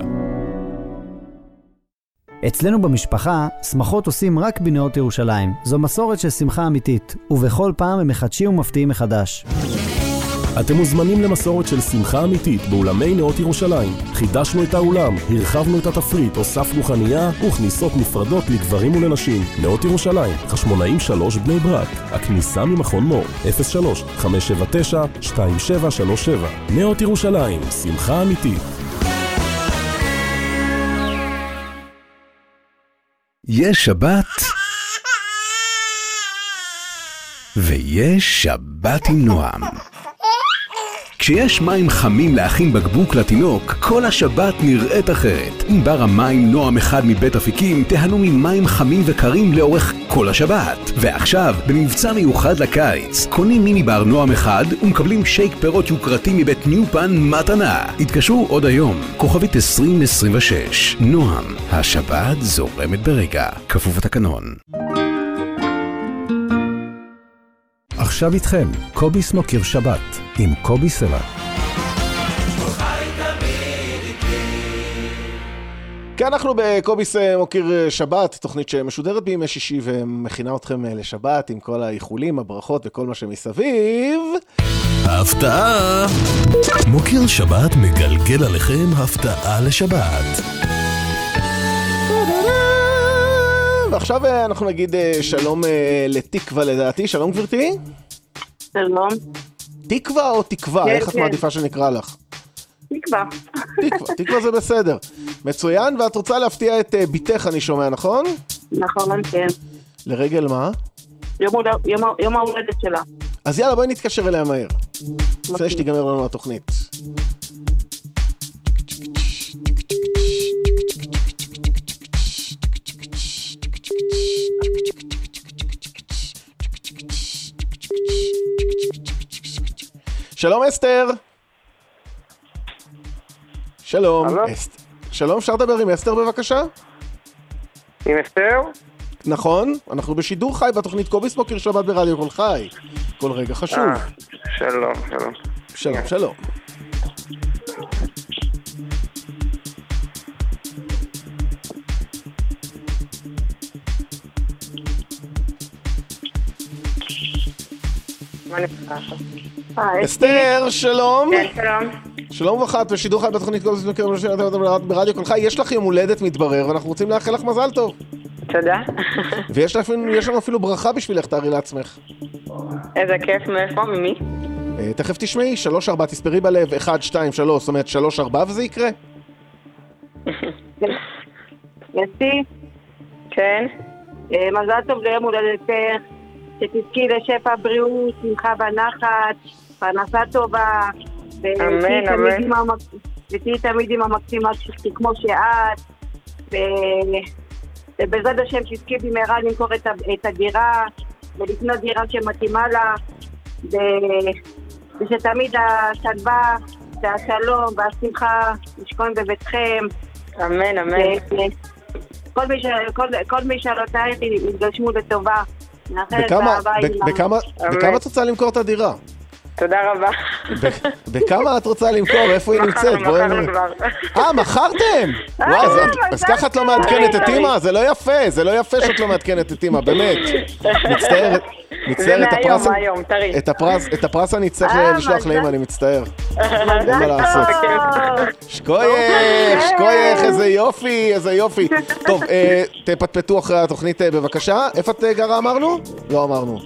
אצלנו במשפחה, שמחות עושים רק בנאות ירושלים. זו מסורת של שמחה אמיתית, ובכל פעם הם מחדשים ומפתיעים מחדש. אתם מוזמנים למסורת של שמחה אמיתית באולמי נאות ירושלים. חידשנו את האולם, הרחבנו את התפריט, הוספנו חנייה וכניסות נפרדות לגברים ולנשים. נאות ירושלים, חשמונאים 3 בני ברק. הכניסה ממכון מור, 03-579-2737. נאות ירושלים, שמחה אמיתית. יש שבת ויש שבת עם נועם. כשיש מים חמים להכין בקבוק לתינוק, כל השבת נראית אחרת. עם בר המים נועם אחד מבית אפיקים, תהנו ממים חמים וקרים לאורך כל השבת. ועכשיו, במבצע מיוחד לקיץ, קונים מיני בר נועם אחד ומקבלים שייק פירות יוקרתי מבית ניופן מתנה. התקשרו עוד היום, כוכבית 2026. נועם, השבת זורמת ברגע. כפוף התקנון. עכשיו איתכם, קוביס מוקיר שבת, עם קובי סלע. כי אנחנו בקוביס מוקיר שבת, תוכנית שמשודרת בימי שישי ומכינה אתכם לשבת עם כל האיחולים, הברכות וכל מה שמסביב. ההפתעה! מוקיר שבת מגלגל עליכם הפתעה לשבת. ועכשיו אנחנו נגיד שלום לתקווה לדעתי. שלום גברתי. שלום. תקווה או תקווה? איך את מעדיפה שנקרא לך? תקווה. תקווה זה בסדר. מצוין, ואת רוצה להפתיע את ביתך, אני שומע, נכון? נכון, כן. לרגל מה? יום ההולדת שלה. אז יאללה, בואי נתקשר אליה מהר. לפני שתיגמר לנו התוכנית. שלום אסתר. שלום. שלום, אפשר לדבר עם אסתר בבקשה? עם אסתר? נכון, אנחנו בשידור חי בתוכנית קוביס מוקיר שבת ברדיו כל חי. כל רגע חשוב. שלום, שלום. שלום, שלום. אסתר, שלום. כן, שלום. שלום וברכה, את בשידור חי בתוכנית קוביס מוקיר שבת ברדיו כל חי. יש לך יום הולדת מתברר, ואנחנו רוצים לאחל לך מזל טוב. תודה. ויש לנו אפילו ברכה בשבילך, תארי לעצמך. איזה כיף, מאיפה? ממי? תכף תשמעי, 3-4, תספרי בלב, 1, 2, 3, זאת אומרת 3-4 וזה יקרה? יסי? כן. מזל טוב ליום הולדתך, שתזכי לשפע בריאות, שמחה ונחת, פרנסה טובה, ותהי תמיד עם המקסימה כמו שאת, ובעזרת השם תזכי במהרה למכור את הדירה, ולקנות דירה שמתאימה לה, ושתמיד השלווה והשלום והשמחה ישכון בביתכם. אמן, אמן. כל מי שערותייך יתגשמו לטובה. בכמה את רוצה למכור את הדירה? תודה רבה. בכמה את רוצה למכור? איפה היא נמצאת? מכרנו כבר. מכרתם? וואי, אז ככה את לא מעדכנת את אמא? זה לא יפה, זה לא יפה שאת לא מעדכנת את אמא, באמת. מצטער, את הפרס אני צריך לשלוח לאמא, אני מצטער. אין מה לעשות. שקוייך, איזה יופי, איזה יופי. טוב, תפטפטו אחרי התוכנית בבקשה. איפה את גרה אמרנו? לא אמרנו.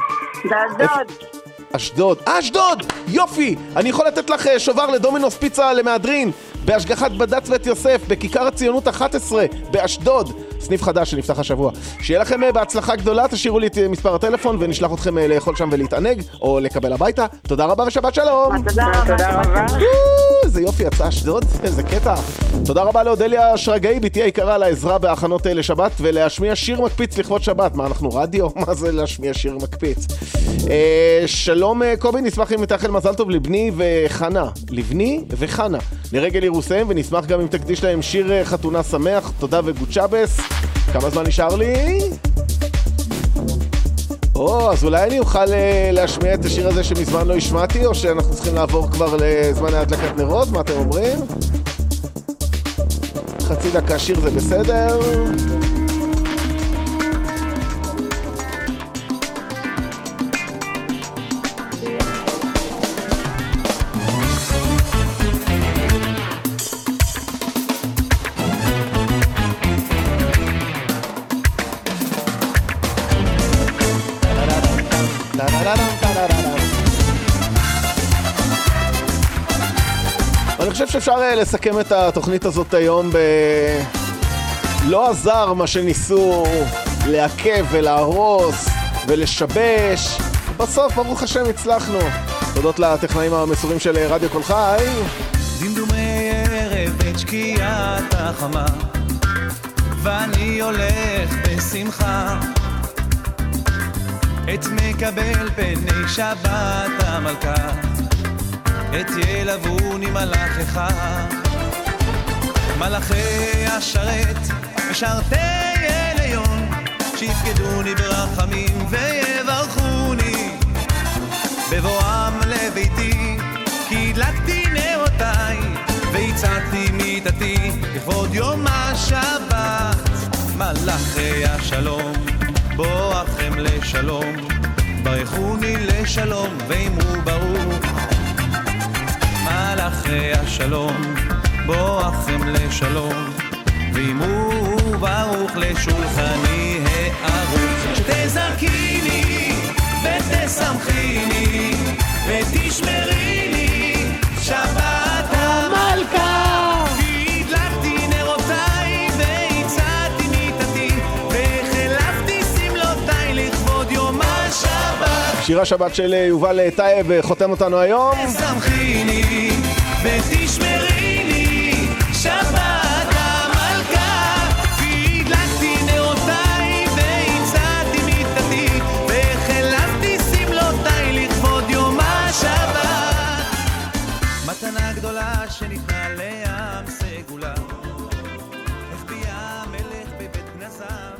באשדוד. אשדוד! יופי! אני יכול לתת לך שובר לדומינוס פיצה למהדרין בהשגחת בד"ץ בית יוסף בכיכר הציונות 11 באשדוד. סניף חדש שנפתח השבוע. שיהיה לכם בהצלחה גדולה, תשאירו לי את מספר הטלפון ונשלח אתכם לאכול שם ולהתענג או לקבל הביתה. תודה רבה ושבת שלום. תודה רבה. איזה יופי, יצא אשדוד, איזה קטע. תודה רבה לאודליה שרגאי, ביתי היקרה, להעזרה בהכנות לשבת ולהשמיע שיר מקפיץ לכבוד שבת. מה, אנחנו רדיו? מה זה להשמיע שיר מקפיץ? שלום קובי, נשמח אם תאחל מזל טוב לבני וחנה. לבני וחנה לרגל אירוסיהם, ונשמח גם אם תקדיש להם שיר חתונה שמח. תודה וגוצ'אבס. כמה זמן נשאר לי? אז אולי אני אוכל להשמיע את השיר הזה שמזמן לא השמעתי, או שאנחנו צריכים לעבור כבר לזמן ההדלקת נרות? מה אתם אומרים? חצי דקה שיר זה בסדר? אני חושב שאפשר לסכם את התוכנית הזאת היום לא עזר מה שניסו לעכב ולהרוס ולשבש. בסוף ברוך השם הצלחנו. תודות לטכנאים המסורים של רדיו כל חי. דמדומי ערב את שקיעת החמה, ואני הולך בשמחה, את מקבל פני שבת המלכה, את ילבוני מלאך אחד, מלאכי השרת משרתי עליון, שיפקדוני ברחמים ויברכוני, בבואם לביתי כי הדלקתי נרותיי והצעתי מיטתי לכבוד יום השבת. מלאכי השלום בואכם לשלום, ברכוני לשלום ואימו ברוך. מלאכי השלום בואכם לשלום, ואימו ברוך לשולחני הערוך. שתזרקיני ותשמחיני ותשמריני שבת המלכה, והדלקתי נרותיי והצעתי מיטתי והחלפתי סמלותיי לכבוד יום השבת. שיר השבת של יובל טייב חותם אותנו היום. תשמחיני ותשמריני שבת המלכה, והדלקתי נרותיי והצעתי מיטתי והחלפתי סמלותיי לכבוד יום השבת. מתנה גדולה שניתנה לעם סגולה, החביא המלך בבית כנסיו.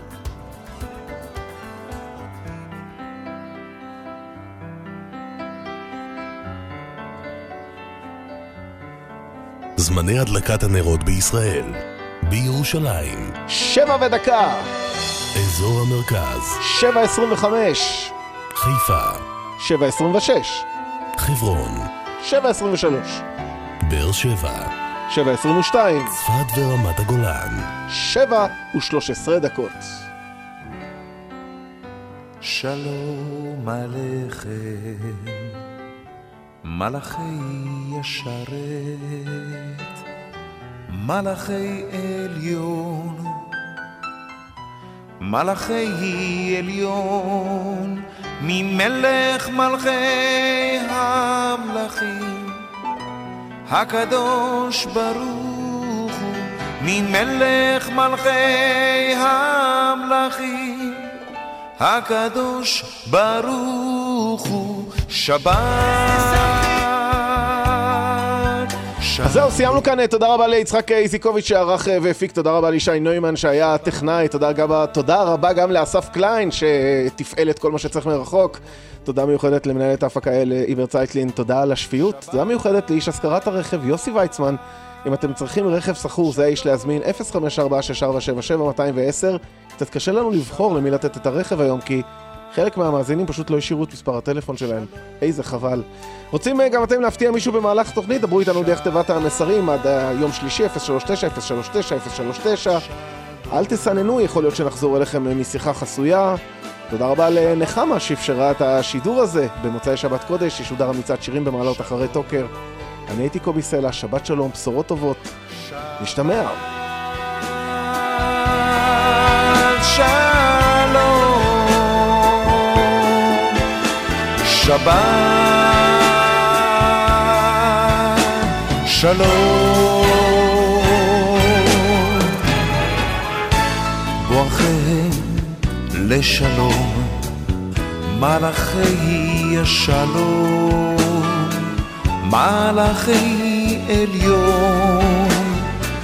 זמני הדלקת הנרות בישראל. בירושלים 7:01, אזור המרכז 7:25, חיפה 7:26, חברון 7:23, באר שבע 7:22, צפת ורמת הגולן 7:13. שלום עליכם מלאכי ישרת, מלאכי עליון, מלאכי עליון, ממלך מלכי המלכים, הקדוש ברוך הוא, ממלך מלכי המלכים, הקדוש ברוך הוא. שבת. אז זהו, סיימנו כאן. תודה רבה ליצחק איזיקוביץ' שערך והפיק, תודה רבה לישי נוימן שהיה טכנאי, תודה רבה גם לאסף קליין שתפעל את כל מה שצריך מרחוק, תודה מיוחדת למנהלת ההפקה איבר צייטלין, תודה על השפיות, תודה מיוחדת לאיש השכרת הרכב יוסי ויצמן. אם אתם צריכים רכב סחור, זה האיש להזמין 054-647-710. קצת קשה לנו לבחור למי לתת את הרכב היום, כי חלק מהמאזינים פשוט לא השאירו את מספר הטלפון שלהם. איזה חבל. רוצים גם אתם להפתיע מישהו במהלך תוכנית? דברו איתנו דרך תיבת המסרים עד יום שלישי 039-039-039. אל תסננו, יכול להיות שנחזור אליכם משיחה חסויה. תודה רבה לנחמה שאפשרה את השידור הזה. במוצאי שבת קודש ישודר מצעד שירים במעלות אחרי טוקר. אני הייתי קובי סלע, שבת שלום, בשורות טובות. נשתמע. שלום שבת שלום בואכם לשלום מלאכי השלום מלאכי עליון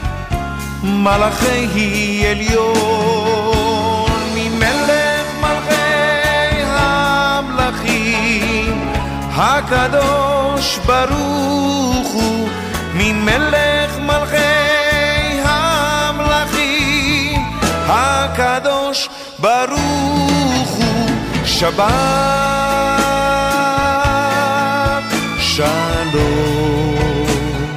מלאכי עליון ממלך מלכי המלכים הקדוש ברוך הוא ממלך מלכי המלכים הקדוש ברוך הוא. שבת שלום.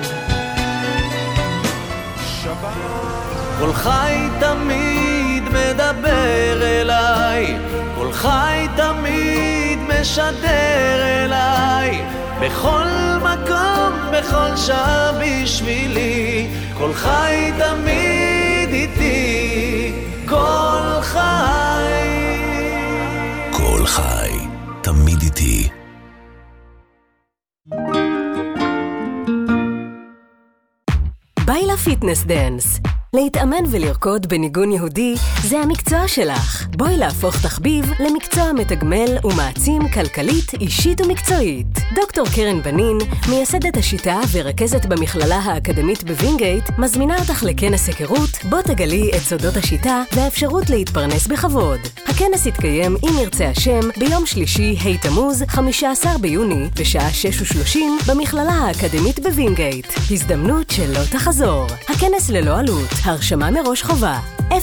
כל חי תמיד מדבר אליי, כל חי תמיד משדר אליי, בכל מקום, בכל שעה בשבילי, כל חי תמיד איתי, כל חי. כל חי תמיד איתי. ביילה פיטנס דנס. להתאמן ולרקוד בניגון יהודי זה המקצוע שלך. בואי להפוך תחביב למקצוע מתגמל ומעצים כלכלית, אישית ומקצועית. דוקטור קרן בנין, מייסדת השיטה ורכזת במכללה האקדמית בווינגייט, מזמינה אותך לכנס היכרות, בו תגלי את סודות השיטה והאפשרות להתפרנס בכבוד. הכנס יתקיים, אם ירצה השם, ביום שלישי, ה' תמוז, 15 ביוני, בשעה 6:30, במכללה האקדמית בווינגייט. הזדמנות שלא תחזור. הכנס ללא עלות. הרשמה מראש חובה. 03-518-9000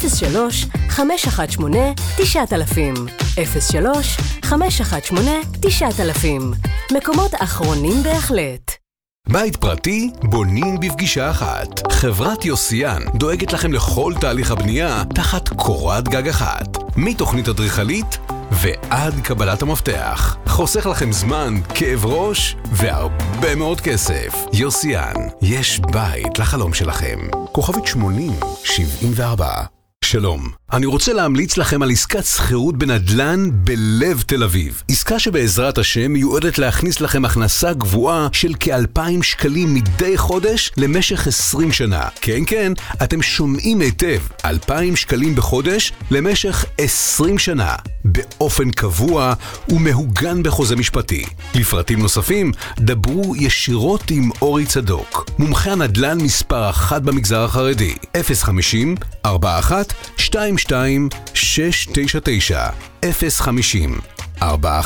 03-518-9000 מקומות אחרונים בהחלט. בית פרטי בונים בפגישה אחת. חברת יוסיאן דואגת לכם לכל תהליך הבנייה תחת קורת גג אחת. מתוכנית אדריכלית ועד קבלת המפתח. חוסך לכם זמן, כאב ראש והרבה מאוד כסף. יוסיאן, יש בית לחלום שלכם. כוכבית 8074. שלום, אני רוצה להמליץ לכם על עסקת שכירות בנדל"ן בלב תל אביב. עסקה שבעזרת השם מיועדת להכניס לכם הכנסה גבוהה של כ-2,000 שקלים מדי חודש למשך 20 שנה. כן, כן, אתם שומעים היטב, 2,000 שקלים בחודש למשך 20 שנה. באופן קבוע ומהוגן בחוזה משפטי. לפרטים נוספים, דברו ישירות עם אורי צדוק, מומחה הנדל"ן מספר 1 במגזר החרדי. 050-41-22-699 050-41-22-699.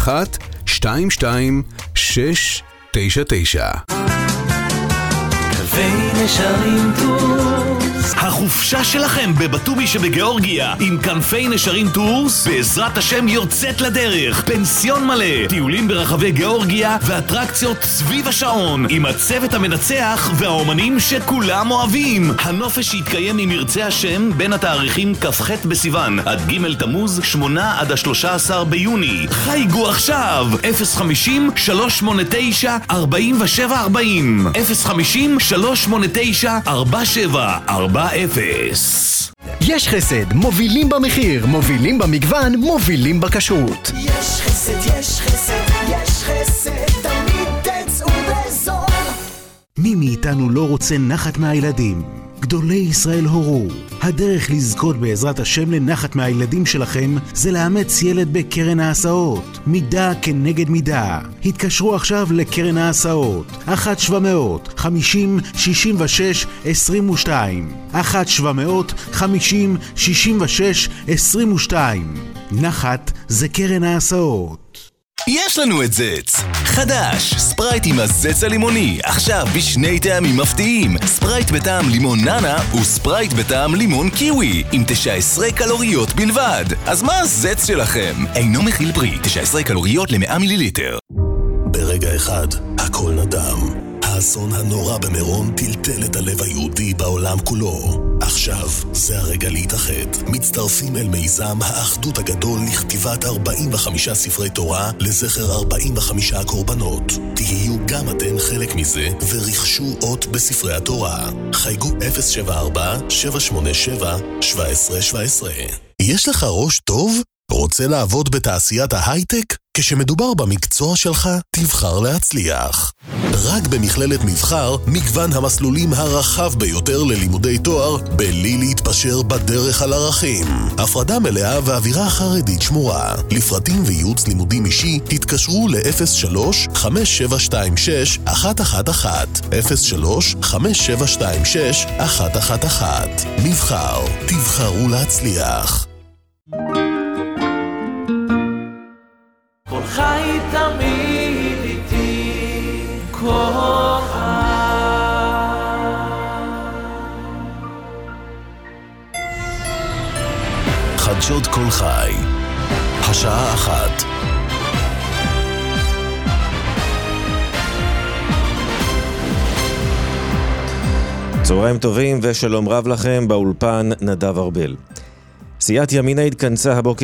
כנפי נשרים טורס, החופשה שלכם בבטומי שבגיאורגיה עם כנפי נשרים טורס בעזרת השם יוצאת לדרך. פנסיון מלא, טיולים ברחבי גיאורגיה ואטרקציות סביב השעון עם הצוות המנצח והאומנים שכולם אוהבים. הנופש יתקיים עם ירצה השם בין התאריכים כ"ח בסיוון עד ג' תמוז, 8 עד 13 ביוני. חייגו עכשיו 050-389-4740 050-389-4740. יש חסד, מובילים במחיר, מובילים במגוון, מובילים בכשרות. יש חסד, יש חסד, יש חסד, תמיד תצאו בזול. מי מאיתנו לא רוצה נחת מהילדים? גדולי ישראל הורו. הדרך לזכות בעזרת השם לנחת מהילדים שלכם זה לאמץ ילד בקרן ההסעות. מידה כנגד מידה. התקשרו עכשיו לקרן ההסעות. 1-700-50-66-22 1-700-50-66-22 נחת זה קרן ההסעות. יש לנו את זץ חדש, ספרייט עם הזץ הלימוני, עכשיו בשני טעמים מפתיעים, ספרייט בטעם לימון ננה וספרייט בטעם לימון קיווי עם 19 קלוריות בלבד. אז מה הזץ שלכם? אינו מכיל פרי, 19 קלוריות ל-100 מיליליטר. ברגע אחד הכל נדם. האסון הנורא במירון טלטל את הלב היהודי בעולם כולו. עכשיו זה הרגע להתאחד. מצטרפים אל מיזם האחדות הגדול לכתיבת 45 ספרי תורה לזכר 45 הקורבנות. תהיו גם אתם חלק מזה ורכשו אות בספרי התורה. חייגו 074-787-1717. יש לך ראש טוב? רוצה לעבוד בתעשיית ההייטק? כשמדובר במקצוע שלך, תבחר להצליח. רק במכללת מבחר, מגוון המסלולים הרחב ביותר ללימודי תואר, בלי להתפשר בדרך על ערכים. הפרדה מלאה ואווירה חרדית שמורה. לפרטים וייעוץ לימודים אישי, התקשרו ל-03-5726-111 03-5726-111 מבחר, תבחרו להצליח. כל חי תמיד איתי כוחה. חדשות כל חי, השעה 1. צהריים טובים ושלום רב לכם, באולפן נדב ארבל. סיעת ימינה התכנסה הבוקר